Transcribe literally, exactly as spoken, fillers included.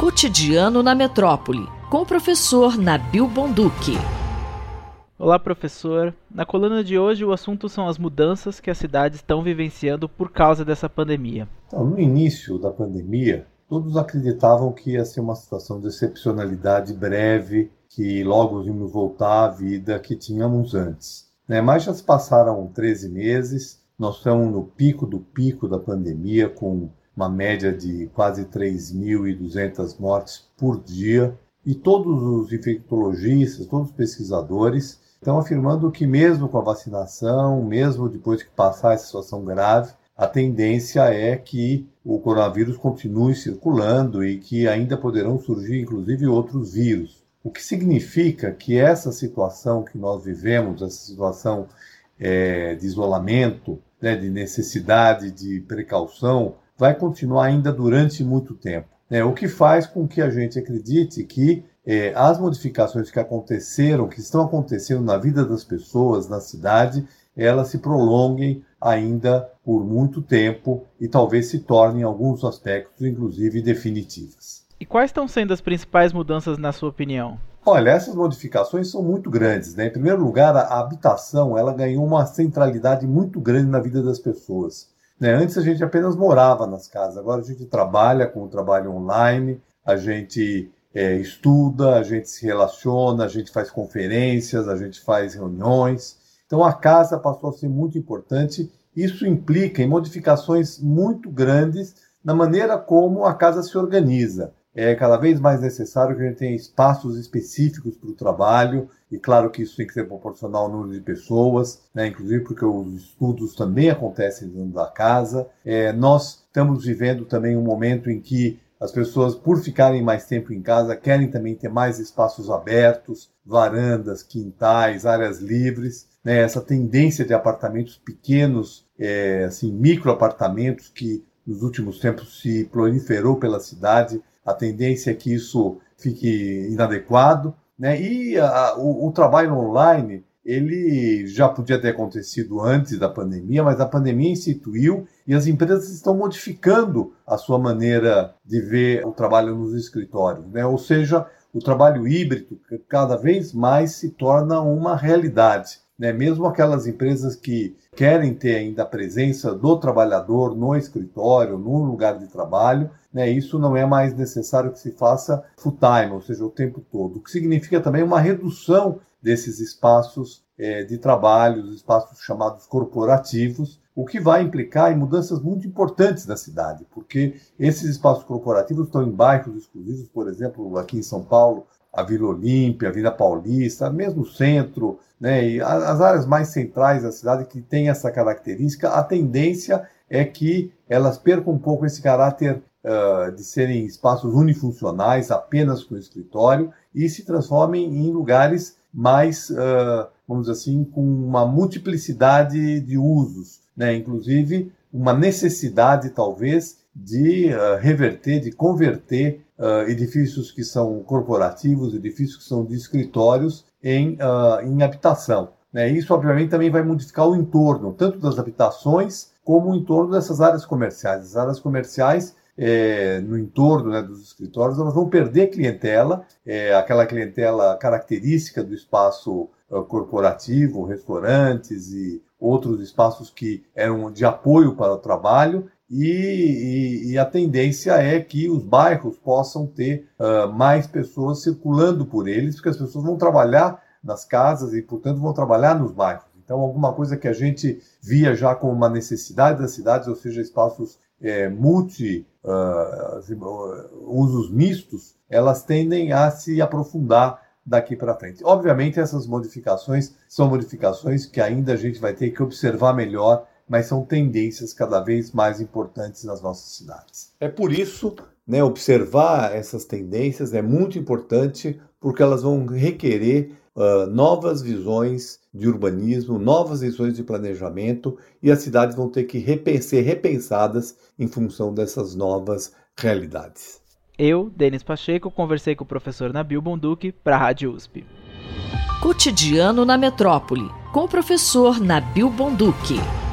Cotidiano na Metrópole, com o professor Nabil Bonduki. Olá, professor. Na coluna de hoje o assunto são as mudanças que as cidades estão vivenciando por causa dessa pandemia. Então, no início da pandemia, todos acreditavam que ia ser uma situação de excepcionalidade breve, que logo íamos voltar à vida que tínhamos antes. Né? Mas já se passaram treze meses, nós estamos no pico do pico da pandemia, com uma média de quase três mil e duzentas mortes por dia, e todos os infectologistas, todos os pesquisadores estão afirmando que mesmo com a vacinação, mesmo depois que passar essa situação grave, a tendência é que o coronavírus continue circulando e que ainda poderão surgir, inclusive, outros vírus. O que significa que essa situação que nós vivemos, essa situação é, de isolamento, né, de necessidade de precaução, vai continuar ainda durante muito tempo. Né? O que faz com que a gente acredite que é, as modificações que aconteceram, que estão acontecendo na vida das pessoas, na cidade, elas se prolonguem ainda por muito tempo e talvez se tornem, em alguns aspectos, inclusive, definitivas. E quais estão sendo as principais mudanças, na sua opinião? Olha, essas modificações são muito grandes, né? Em primeiro lugar, a habitação ela ganhou uma centralidade muito grande na vida das pessoas. Né? Antes a gente apenas morava nas casas, agora a gente trabalha com o trabalho online, a gente é, estuda, a gente se relaciona, a gente faz conferências, a gente faz reuniões. Então a casa passou a ser muito importante. Isso implica em modificações muito grandes na maneira como a casa se organiza. É cada vez mais necessário que a gente tenha espaços específicos para o trabalho, e claro que isso tem que ser proporcional ao número de pessoas, né? Inclusive porque os estudos também acontecem dentro da casa. É, nós estamos vivendo também um momento em que as pessoas, por ficarem mais tempo em casa, querem também ter mais espaços abertos, varandas, quintais, áreas livres. Né? Essa tendência de apartamentos pequenos, é, assim, microapartamentos que nos últimos tempos se proliferou pela cidade, a tendência é que isso fique inadequado, né? E a, o, o trabalho online, ele já podia ter acontecido antes da pandemia, mas a pandemia instituiu e as empresas estão modificando a sua maneira de ver o trabalho nos escritórios, né? Ou seja, o trabalho híbrido cada vez mais se torna uma realidade. Né? Mesmo aquelas empresas que querem ter ainda a presença do trabalhador no escritório, no lugar de trabalho, né? Isso não é mais necessário que se faça full time, ou seja, o tempo todo. O que significa também uma redução desses espaços é, de trabalho, os espaços chamados corporativos, o que vai implicar em mudanças muito importantes na cidade, porque esses espaços corporativos estão em bairros exclusivos, por exemplo, aqui em São Paulo, a Vila Olímpia, a Vila Paulista, mesmo o centro, né, e as áreas mais centrais da cidade que têm essa característica, a tendência é que elas percam um pouco esse caráter uh, de serem espaços unifuncionais, apenas com escritório, e se transformem em lugares mais, uh, vamos dizer assim, com uma multiplicidade de usos, né, inclusive uma necessidade, talvez, de uh, reverter, de converter uh, edifícios que são corporativos, edifícios que são de escritórios, em, uh, em habitação. Né? Isso, obviamente, também vai modificar o entorno, tanto das habitações como o entorno dessas áreas comerciais. As áreas comerciais, é, no entorno, né, dos escritórios, elas vão perder clientela, é, aquela clientela característica do espaço uh, corporativo, restaurantes e outros espaços que eram de apoio para o trabalho. E, e, e a tendência é que os bairros possam ter uh, mais pessoas circulando por eles, porque as pessoas vão trabalhar nas casas e, portanto, vão trabalhar nos bairros. Então, alguma coisa que a gente via já como uma necessidade das cidades, ou seja, espaços é, multi, uh, usos mistos, elas tendem a se aprofundar daqui para frente. Obviamente, essas modificações são modificações que ainda a gente vai ter que observar melhor, mas são tendências cada vez mais importantes nas nossas cidades. É por isso, né, observar essas tendências é muito importante, porque elas vão requerer uh, novas visões de urbanismo, novas visões de planejamento, e as cidades vão ter que repen- ser repensadas em função dessas novas realidades. Eu, Denis Pacheco, conversei com o professor Nabil Bonduki para a Rádio U S P. Cotidiano na Metrópole, com o professor Nabil Bonduki.